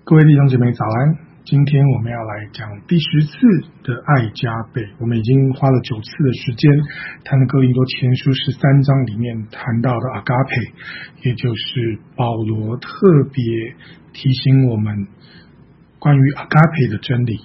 各位弟兄姐妹早安，今天我们要来讲第10次的爱加倍。我们已经花了9次的时间谈了哥林多前书13章里面谈到的阿嘎培，也就是保罗特别提醒我们关于阿嘎培的真理。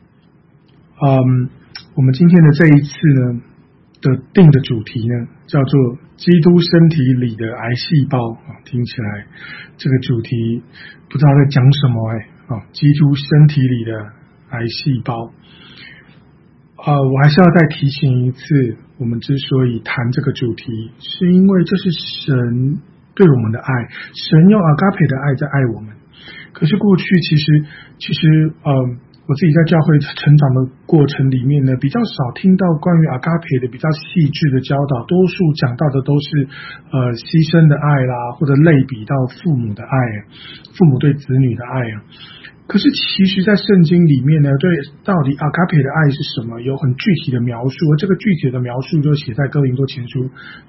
我们今天的这一次呢的定的主题呢叫做基督身体里的癌细胞，听起来这个主题不知道在讲什么基督身体里的癌细胞。我还是要再提醒一次，我们之所以谈这个主题，是因为这是神对我们的爱，神用阿嘎培的爱在爱我们。可是过去其实我自己在教会成长的过程里面呢，比较少听到关于阿嘎培的比较细致的教导，多数讲到的都是牺牲的爱啦，或者类比到父母的爱，父母对子女的爱啊。可是其实在圣经里面呢，对到底阿嘎培的爱是什么，有很具体的描述，而这个具体的描述就写在哥林多前书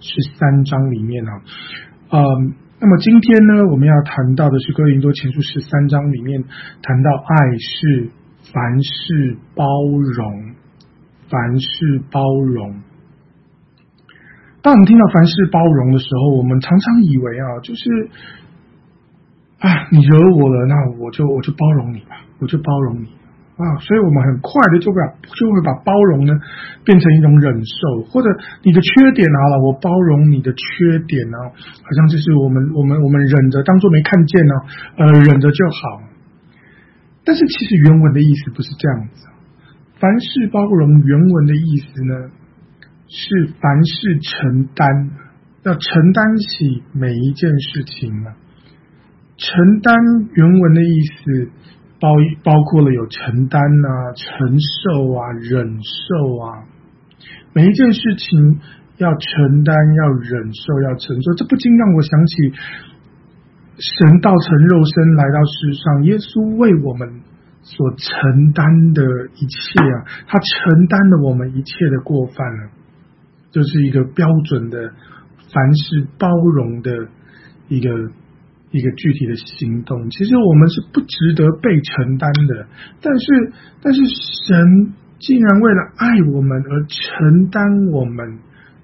13章里面啊。那么今天呢，我们要谈到的是哥林多前书13章里面谈到爱是凡事包容，凡事包容。当我们听到凡事包容的时候，我们常常以为就是你惹我了，那我就包容你吧，我就包容你所以我们很快的就会把包容呢变成一种忍受，或者你的缺点好了，我包容你的缺点好像就是我们忍着当作没看见忍着就好。但是其实原文的意思不是这样子，凡事包容原文的意思呢是凡事承担，要承担起每一件事情承担原文的意思包括了有承担承受忍受每一件事情要承担，要忍受，要承受。这不禁让我想起神道成肉身来到世上，耶稣为我们所承担的一切他承担了我们一切的过犯就是一个标准的凡事包容的一个具体的行动。其实我们是不值得被承担的，但是神竟然为了爱我们而承担我们，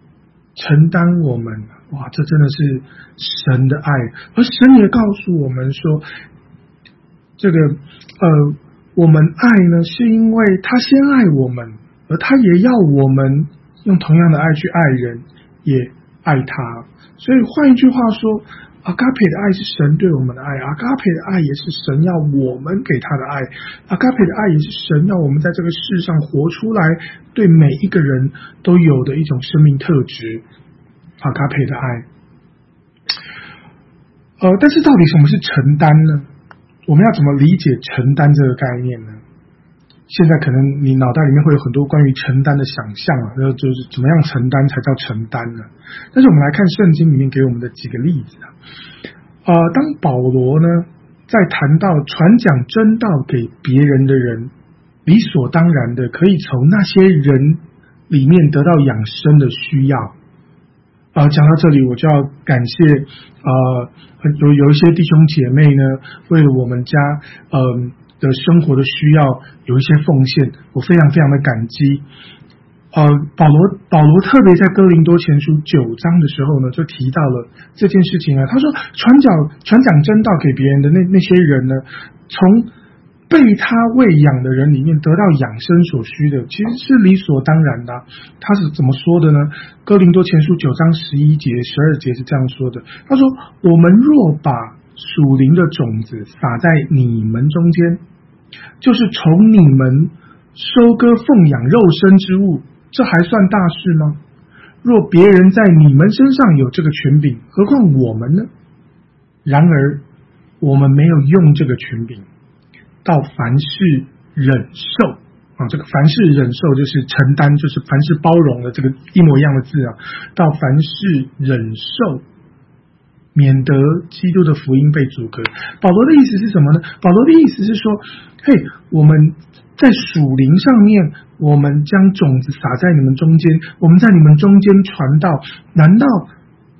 哇，这真的是神的爱。而神也告诉我们说，这个我们爱呢，是因为他先爱我们，而他也要我们用同样的爱去爱人，也爱他。所以换一句话说，阿嘎培的爱是神对我们的爱，阿嘎培的爱也是神要我们给他的爱，阿嘎培的爱也是神要我们在这个世上活出来，对每一个人都有的一种生命特质。阿嘎培的爱。但是到底什么是承担呢？我们要怎么理解承担这个概念呢？现在可能你脑袋里面会有很多关于承担的想象就是怎么样承担才叫承担呢？但是我们来看圣经里面给我们的几个例子当保罗呢在谈到传讲真道给别人的人，理所当然的可以从那些人里面得到养生的需要。讲到这里，我就要感谢有一些弟兄姐妹呢，为了我们家的生活的需要有一些奉献，我非常非常的感激。保罗特别在哥林多前书9章的时候呢，就提到了这件事情他说传讲真道给别人的那些人呢，从被他喂养的人里面得到养生所需的，其实是理所当然的他是怎么说的呢？哥林多前书9章11节12节是这样说的，他说，我们若把属灵的种子撒在你们中间，就是从你们收割奉养肉身之物，这还算大事吗？若别人在你们身上有这个权柄，何况我们呢？然而我们没有用这个权柄，到凡事忍受这个凡事忍受就是承担，就是凡事包容的这个一模一样的字到凡事忍受，免得基督的福音被阻隔。保罗的意思是什么呢？保罗的意思是说，我们在属灵上面，我们将种子撒在你们中间，我们在你们中间传道，难道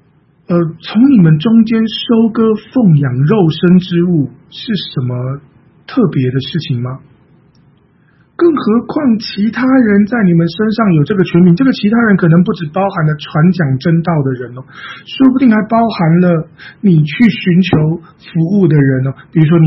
从你们中间收割奉养肉身之物是什么特别的事情吗？更何况其他人在你们身上有这个权柄，这个其他人可能不只包含了传讲真道的人哦，说不定还包含了你去寻求服务的人哦。比如说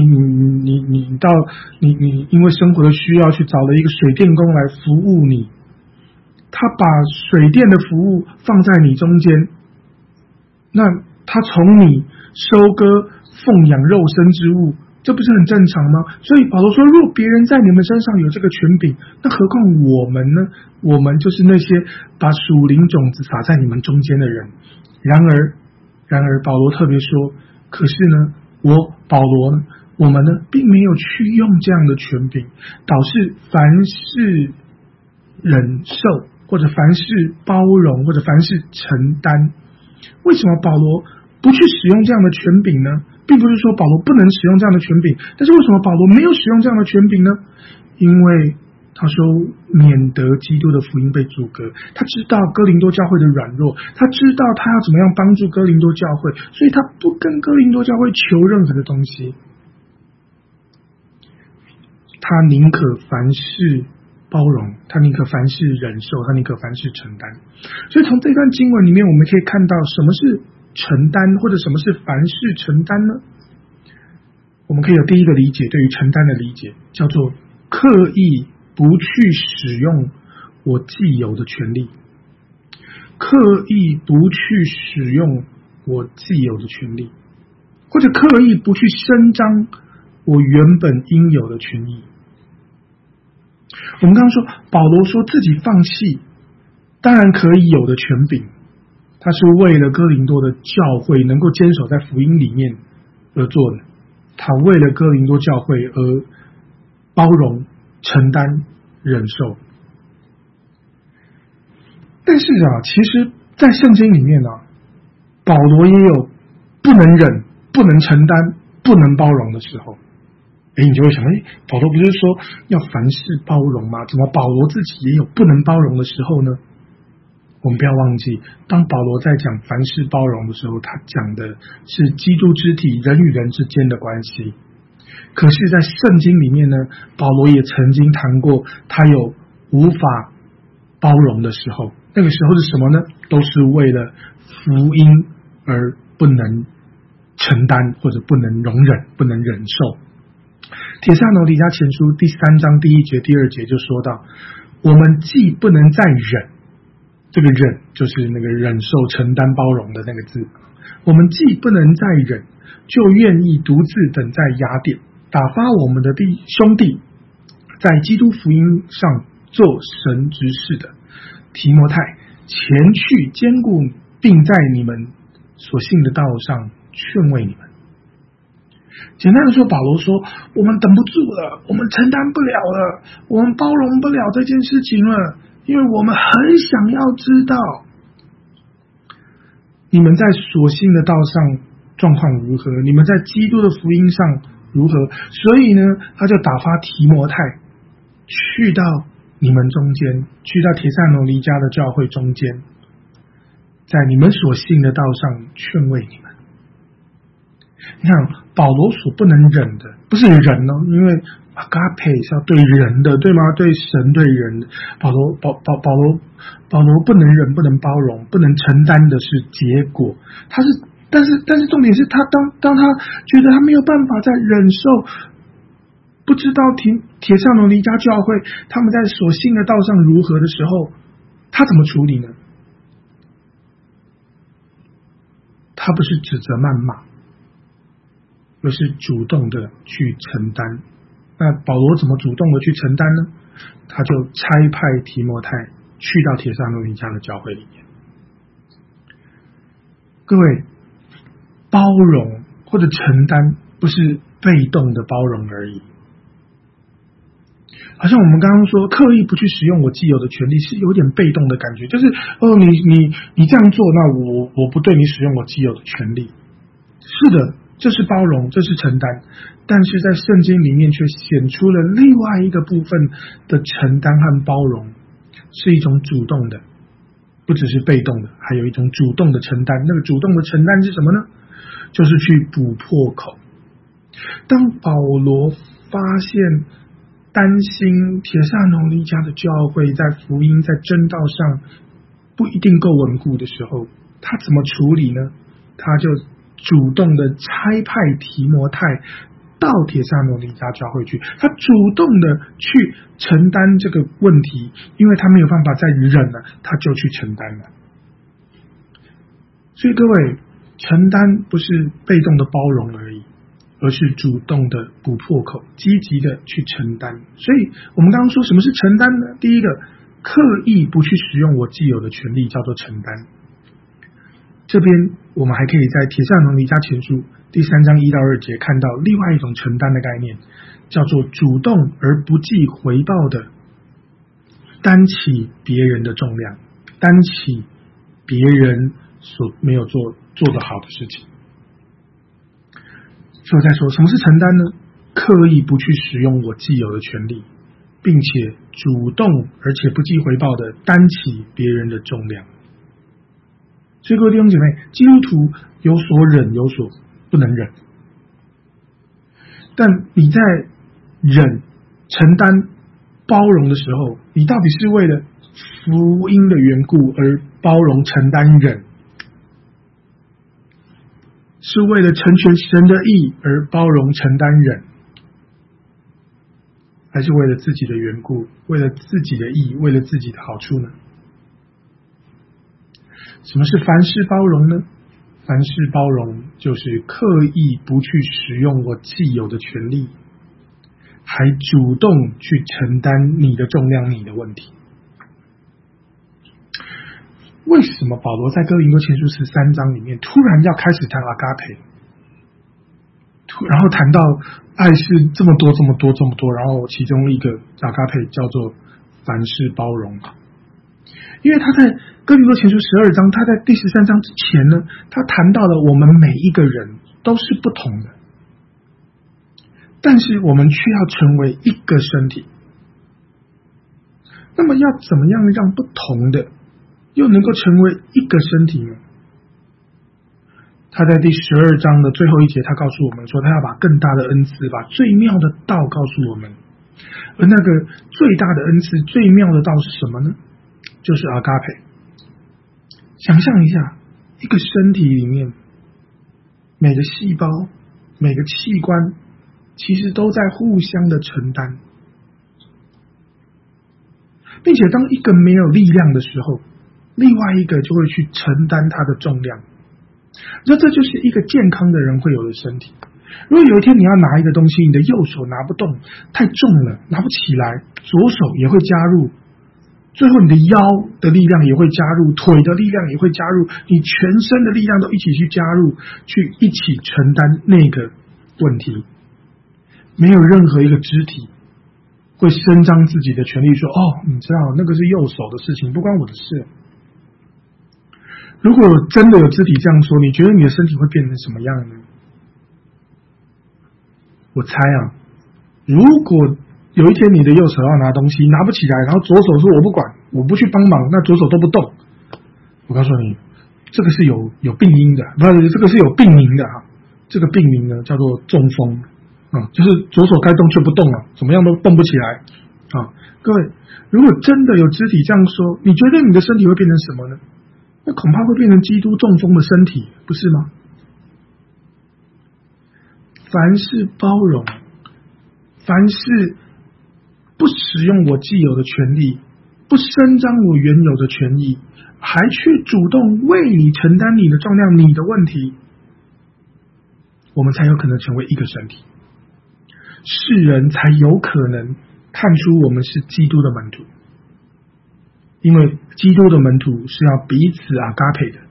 你因为生活的需要去找了一个水电工来服务你，他把水电的服务放在你中间，那他从你收割奉养肉身之物，这不是很正常吗？所以保罗说，若别人在你们身上有这个权柄，那何况我们呢？我们就是那些把属灵种子撒在你们中间的人。然而保罗特别说，可是呢，保罗呢，我们呢，并没有去用这样的权柄，导致凡事忍受，或者凡事包容，或者凡事承担。为什么保罗不去使用这样的权柄呢？并不是说保罗不能使用这样的权柄，但是为什么保罗没有使用这样的权柄呢？因为他说免得基督的福音被阻隔，他知道哥林多教会的软弱，他知道他要怎么样帮助哥林多教会，所以他不跟哥林多教会求任何的东西，他宁可凡事包容，他宁可凡事忍受，他宁可凡事承担。所以从这段经文里面，我们可以看到什么是承担，或者什么是凡事承担呢？我们可以有第一个理解，对于承担的理解，叫做刻意不去使用我既有的权利，刻意不去使用我既有的权利，或者刻意不去伸张我原本应有的权益。我们刚刚说，保罗说自己放弃当然可以有的权柄，他是为了哥林多的教会能够坚守在福音里面而做的，他为了哥林多教会而包容、承担、忍受。但是其实在圣经里面保罗也有不能忍、不能承担、不能包容的时候。你就会想，保罗不是说要凡事包容吗？怎么保罗自己也有不能包容的时候呢？我们不要忘记，当保罗在讲凡事包容的时候，他讲的是基督肢体人与人之间的关系。可是在圣经里面呢，保罗也曾经谈过他有无法包容的时候，那个时候是什么呢？都是为了福音而不能承担，或者不能容忍、不能忍受。帖撒罗尼迦前书第3章第1节、第2节就说到，我们既不能再忍，这个忍就是那个忍受、承担、包容的那个字，我们既不能再忍，就愿意独自等在雅典，打发我们的兄弟在基督福音上做神执事的提摩太前去兼顾，并在你们所信的道上劝慰你们。简单的说，保罗说，我们等不住了，我们承担不了了，我们包容不了这件事情了，因为我们很想要知道你们在所信的道上状况如何，你们在基督的福音上如何，所以呢，他就打发提摩太去到你们中间，去到帖撒罗尼迦的教会中间，在你们所信的道上劝慰你们。你看，保罗所不能忍的不是人因为agape是要对人的，对吗？对神对人的。保罗不能忍、不能包容、不能承担的是结果。但是重点是他当他觉得他没有办法再忍受，不知道帖撒罗尼迦教会他们在所信的道上如何的时候，他怎么处理呢？他不是指责谩骂，而是主动的去承担。那保罗怎么主动的去承担呢？他就差派提摩太去到帖撒罗尼迦的教会里面。各位，包容或者承担不是被动的包容而已。好像我们刚刚说刻意不去使用我既有的权利，是有点被动的感觉，就是你这样做，那我不对你使用我既有的权利。是的，这是包容，这是承担，但是在圣经里面却显出了另外一个部分的承担和包容，是一种主动的，不只是被动的，还有一种主动的承担。那个主动的承担是什么呢？就是去补破口。当保罗发现担心帖撒罗尼迦的教会在福音在真道上不一定够稳固的时候，他怎么处理呢？他就主动的差派提摩太到帖撒罗尼迦教会去，他主动的去承担这个问题，因为他没有办法再忍了，他就去承担了。所以各位，承担不是被动的包容而已，而是主动的补破口，积极的去承担。所以我们刚刚说什么是承担呢？第一个，刻意不去使用我既有的权利叫做承担。这边我们还可以在帖撒罗尼迦前书第3章1到2节看到另外一种承担的概念，叫做主动而不计回报的担起别人的重量，担起别人所没有做得好的事情。所以我在说什么是承担呢？刻意不去使用我既有的权利，并且主动而且不计回报的担起别人的重量。所以各位弟兄姐妹，基督徒有所忍有所不能忍，但你在忍、承担、包容的时候，你到底是为了福音的缘故而包容、承担、忍，是为了成全神的义而包容、承担、忍，还是为了自己的缘故，为了自己的义，为了自己的好处呢？什么是凡事包容呢？凡事包容就是刻意不去使用我既有的权利，还主动去承担你的重量、你的问题。为什么保罗在哥林多前书13章里面突然要开始谈阿嘎培，然后谈到爱是这么多这么多这么多，然后其中一个阿嘎培叫做凡事包容？因为他在哥林多前书12章，他在第13章之前呢，他谈到了我们每一个人都是不同的，但是我们却要成为一个身体。那么要怎么样让不同的又能够成为一个身体呢？他在第12章的最后一节，他告诉我们说，他要把更大的恩赐，把最妙的道告诉我们。而那个最大的恩赐、最妙的道是什么呢？就是阿嘎培。想象一下，一个身体里面每个细胞、每个器官其实都在互相的承担，并且当一个没有力量的时候，另外一个就会去承担它的重量。这就是一个健康的人会有的身体。如果有一天你要拿一个东西，你的右手拿不动，太重了，拿不起来，左手也会加入，最后你的腰的力量也会加入，腿的力量也会加入，你全身的力量都一起去加入，去一起承担那个问题。没有任何一个肢体会伸张自己的权利说，你知道那个是右手的事情，不关我的事。如果真的有肢体这样说，你觉得你的身体会变成什么样呢？我猜如果有一天你的右手要拿东西拿不起来，然后左手说我不管，我不去帮忙，那左手都不动，我告诉你，这个是有病因的，不是，这个是有病名的这个病名呢叫做中风就是左手该动却不动了，怎么样都动不起来各位，如果真的有肢体这样说，你觉得你的身体会变成什么呢？那恐怕会变成基督中风的身体，不是吗？凡事包容，凡事不使用我既有的权利，不伸张我原有的权益，还去主动为你承担你的重量、你的问题，我们才有可能成为一个身体，世人才有可能看出我们是基督的门徒。因为基督的门徒是要彼此阿嘎培的。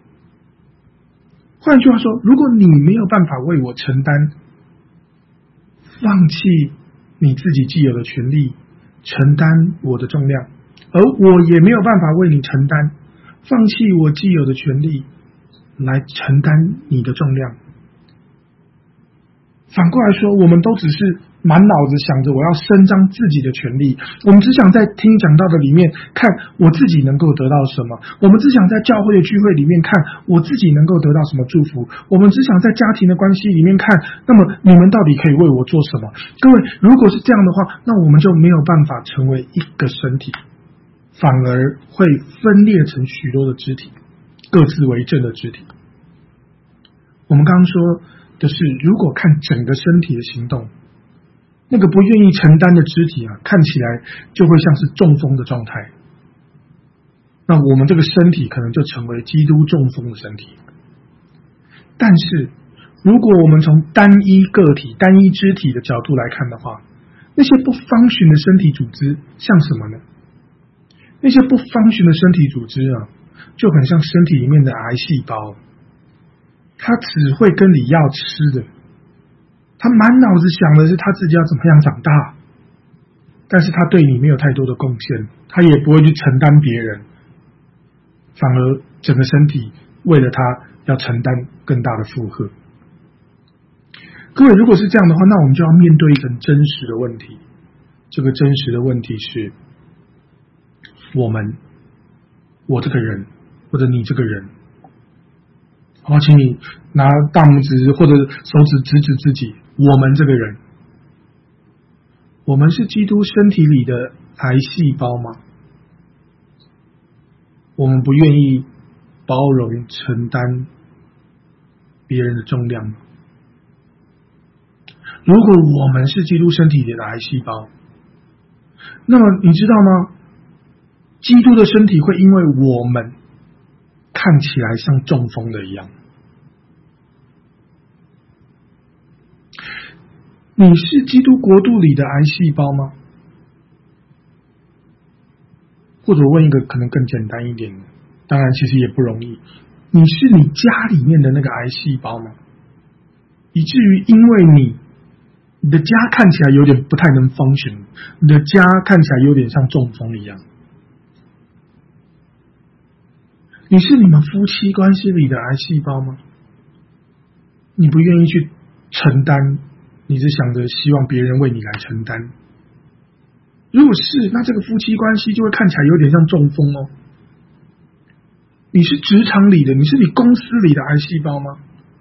换句话说，如果你没有办法为我承担，放弃你自己既有的权利，承担我的重量，而我也没有办法为你承担，放弃我既有的权利来承担你的重量，反过来说，我们都只是满脑子想着我要伸张自己的权利，我们只想在听讲道的里面看我自己能够得到什么，我们只想在教会的聚会里面看我自己能够得到什么祝福，我们只想在家庭的关系里面看，那么你们到底可以为我做什么？各位，如果是这样的话，那我们就没有办法成为一个身体，反而会分裂成许多的肢体，各自为政的肢体。我们刚刚说的是，如果看整个身体的行动，那个不愿意承担的肢体看起来就会像是中风的状态，那我们这个身体可能就成为基督中风的身体。但是如果我们从单一个体、单一肢体的角度来看的话，那些不function的身体组织像什么呢？那些不function的身体组织就很像身体里面的癌细胞，它只会跟你要吃的，他满脑子想的是他自己要怎么样长大，但是他对你没有太多的贡献，他也不会去承担别人，反而整个身体为了他要承担更大的负荷。各位，如果是这样的话，那我们就要面对一个真实的问题。这个真实的问题是，我这个人，或者你这个人，好，请你拿大拇指或者手指指指自己，我们这个人，我们是基督身体里的癌细胞吗？我们不愿意包容承担别人的重量吗？如果我们是基督身体里的癌细胞，那么你知道吗？基督的身体会因为我们看起来像中风的一样。你是基督国度里的癌细胞吗？或者问一个可能更简单一点的，当然其实也不容易，你是你家里面的那个癌细胞吗？以至于因为你的家看起来有点不太能function，你的家看起来有点像中风一样。你是你们夫妻关系里的癌细胞吗？你不愿意去承担，你只想着希望别人为你来承担。如果是，那这个夫妻关系就会看起来有点像中风哦。你是职场里的，你是你公司里的癌细胞吗？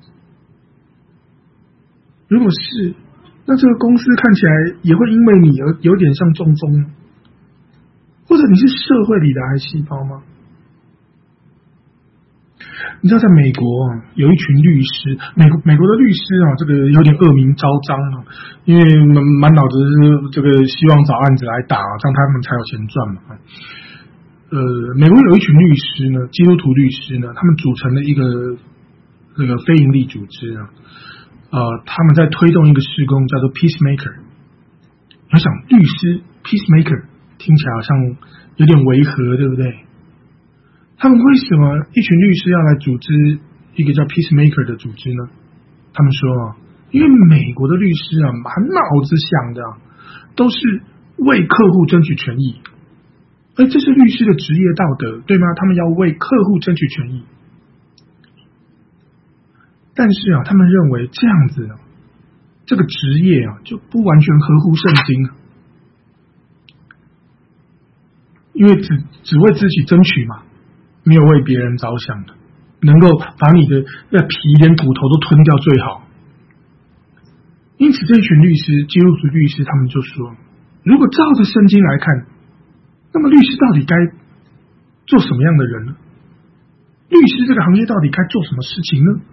如果是，那这个公司看起来也会因为你而有点像中风。或者你是社会里的癌细胞吗？你知道在美国有一群律师，美国的律师这个有点恶名昭彰因为满脑子是这个希望找案子来打，这样他们才有钱赚嘛。美国有一群律师呢，基督徒律师呢，他们组成了一个那个非营利组织他们在推动一个事工叫做 Peacemaker。我想律师 Peacemaker 听起来好像有点违和，对不对？他们为什么一群律师要来组织一个叫 Peacemaker 的组织呢？他们说因为美国的律师满脑子想的都是为客户争取权益，而这是律师的职业道德，对吗？他们要为客户争取权益。但是他们认为这样子这个职业就不完全合乎圣经，因为只为自己争取嘛，没有为别人着想的，能够把你的皮连骨头都吞掉最好。因此这群律师，基督徒律师，他们就说，如果照着圣经来看，那么律师到底该做什么样的人呢？律师这个行业到底该做什么事情呢？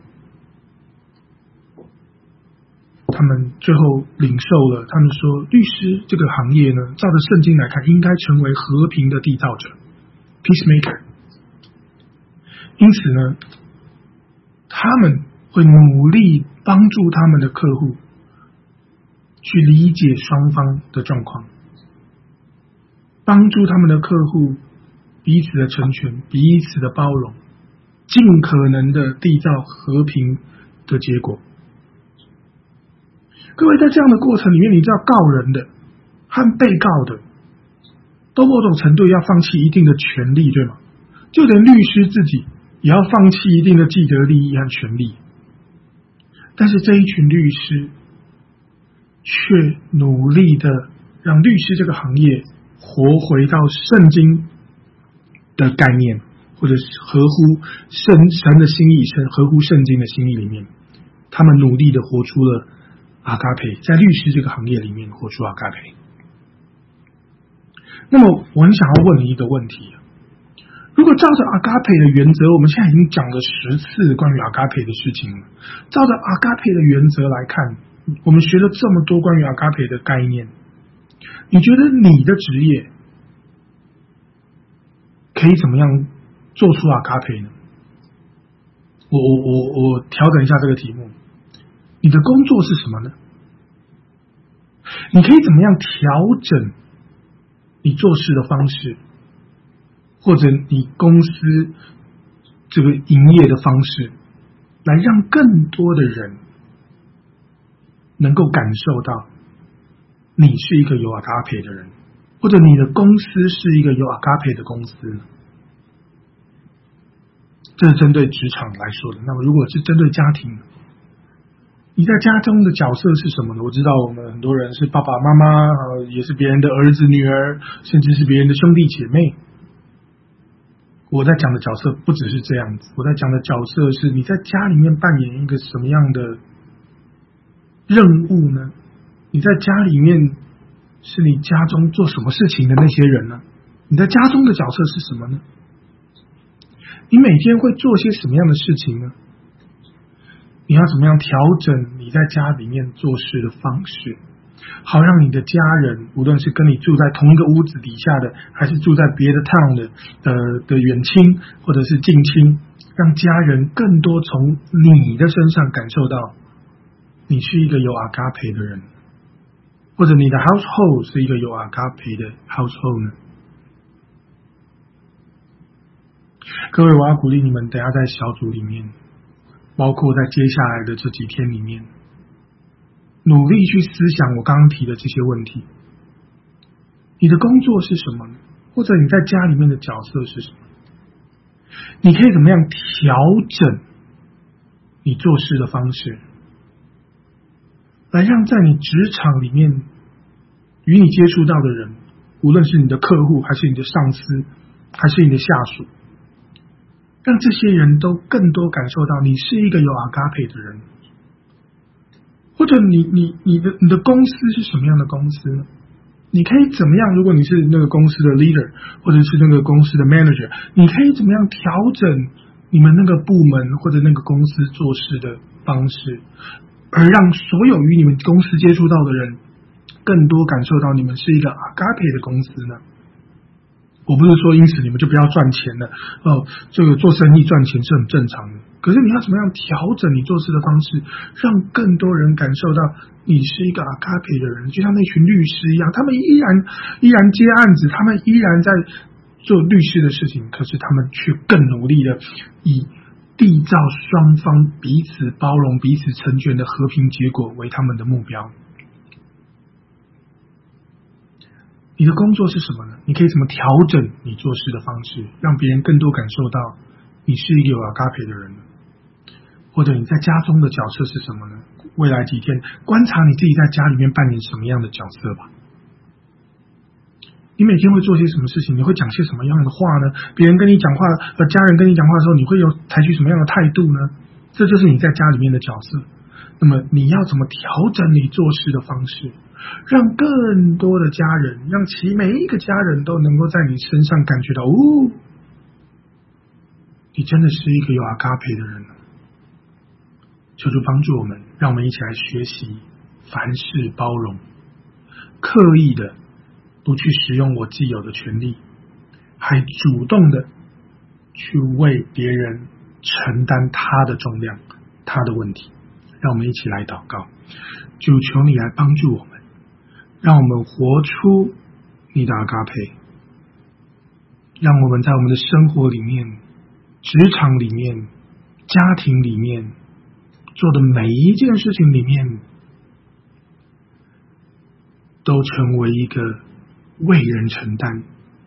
他们最后领受了，他们说律师这个行业呢，照着圣经来看，应该成为和平的缔造者 Peacemaker。 因此呢，他们会努力帮助他们的客户去理解双方的状况，帮助他们的客户彼此的成全，彼此的包容，尽可能的缔造和平的结果。各位，在这样的过程里面，你知道告人的和被告的都某种程度要放弃一定的权利，对吗？就连律师自己也要放弃一定的既得利益和权利。但是这一群律师却努力的让律师这个行业活回到圣经的概念，或者是合乎神的心意，合乎圣经的心意里面，他们努力的活出了阿嘎培，在律师这个行业里面活出阿嘎培。那么我很想要问你一个问题，如果照着阿嘎培的原则，我们现在已经讲了10次关于阿嘎培的事情了，照着阿嘎培的原则来看，我们学了这么多关于阿嘎培的概念，你觉得你的职业可以怎么样做出阿嘎培呢？我调整一下这个题目，你的工作是什么呢？你可以怎么样调整你做事的方式，或者你公司这个营业的方式，来让更多的人能够感受到你是一个有阿嘎培的人，或者你的公司是一个有阿嘎培的公司呢？这是针对职场来说的。那么如果是针对家庭，你在家中的角色是什么呢？我知道我们很多人是爸爸妈妈，也是别人的儿子女儿，甚至是别人的兄弟姐妹。我在讲的角色不只是这样子，我在讲的角色是你在家里面扮演一个什么样的任务呢？你在家里面是你家中做什么事情的那些人呢？你在家中的角色是什么呢？你每天会做些什么样的事情呢？你要怎么样调整你在家里面做事的方式，好让你的家人，无论是跟你住在同一个屋子底下的，还是住在别的 town 的远亲或者是近亲，让家人更多从你的身上感受到你是一个有阿嘎培的人，或者你的 household 是一个有阿嘎培的 household 呢？各位，我要鼓励你们，等一下在小组里面，包括在接下来的这几天里面，努力去思想我刚刚提的这些问题。你的工作是什么呢？或者你在家里面的角色是什么？你可以怎么样调整你做事的方式，来让在你职场里面与你接触到的人，无论是你的客户，还是你的上司，还是你的下属，让这些人都更多感受到你是一个有阿嘎培的人。或者你的公司是什么样的公司呢？你可以怎么样，如果你是那个公司的 leader 或者是那个公司的 manager， 你可以怎么样调整你们那个部门或者那个公司做事的方式，而让所有与你们公司接触到的人更多感受到你们是一个阿嘎培的公司呢？我不是说因此你们就不要赚钱了，这个做生意赚钱是很正常的，可是你要怎么样调整你做事的方式，让更多人感受到你是一个阿嘎培的人，就像那群律师一样，他们依然接案子，他们依然在做律师的事情，可是他们却更努力的以缔造双方彼此包容、彼此成全的和平结果为他们的目标。你的工作是什么呢？你可以怎么调整你做事的方式，让别人更多感受到你是一个有阿嘎培的人呢？或者你在家中的角色是什么呢？未来几天观察你自己在家里面扮演什么样的角色吧。你每天会做些什么事情？你会讲些什么样的话呢？别人跟你讲话，家人跟你讲话的时候，你会采取什么样的态度呢？这就是你在家里面的角色。那么你要怎么调整你做事的方式，让更多的家人，让每一个家人都能够在你身上感觉到，你真的是一个有阿嘎培的人。求主帮助我们，让我们一起来学习凡事包容，刻意的不去使用我既有的权利，还主动的去为别人承担他的重量，他的问题。让我们一起来祷告，主求你来帮助我们，让我们活出你的阿嘎培，让我们在我们的生活里面、职场里面、家庭里面做的每一件事情里面，都成为一个为人承担，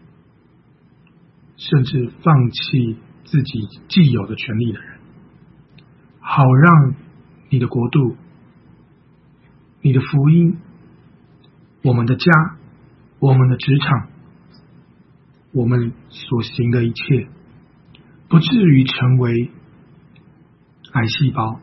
甚至放弃自己既有的权利的人，好让你的国度、你的福音我们的家、我们的职场、我们所行的一切，不至于成为癌细胞，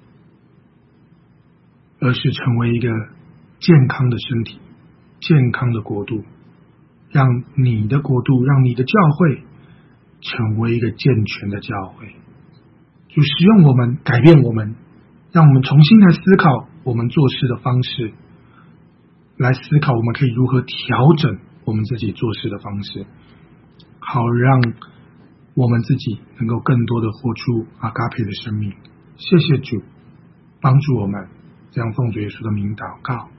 而是成为一个健康的身体、健康的国度，让你的国度，让你的教会成为一个健全的教会。就使用我们，改变我们，让我们重新来思考我们做事的方式，来思考我们可以如何调整我们自己做事的方式，好让我们自己能够更多的活出阿嘎培的生命。谢谢主帮助我们，这样奉主耶稣的名祷告。